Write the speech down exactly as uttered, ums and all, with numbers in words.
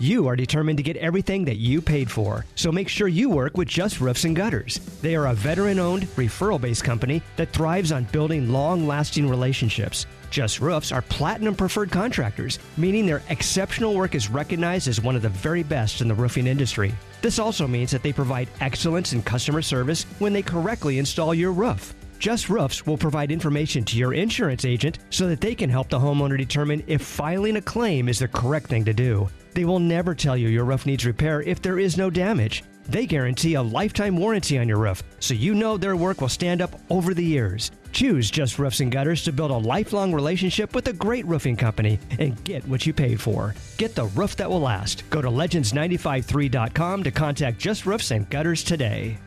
You are determined to get everything that you paid for, so make sure you work with Just Roofs and Gutters. They are a veteran-owned, referral-based company that thrives on building long-lasting relationships. Just Roofs are platinum preferred contractors, meaning their exceptional work is recognized as one of the very best in the roofing industry. This also means that they provide excellence in customer service when they correctly install your roof. Just Roofs will provide information to your insurance agent so that they can help the homeowner determine if filing a claim is the correct thing to do. They will never tell you your roof needs repair if there is no damage. They guarantee a lifetime warranty on your roof, so you know their work will stand up over the years. Choose Just Roofs and Gutters to build a lifelong relationship with a great roofing company and get what you paid for. Get the roof that will last. Go to legends nine five three dot com to contact Just Roofs and Gutters today.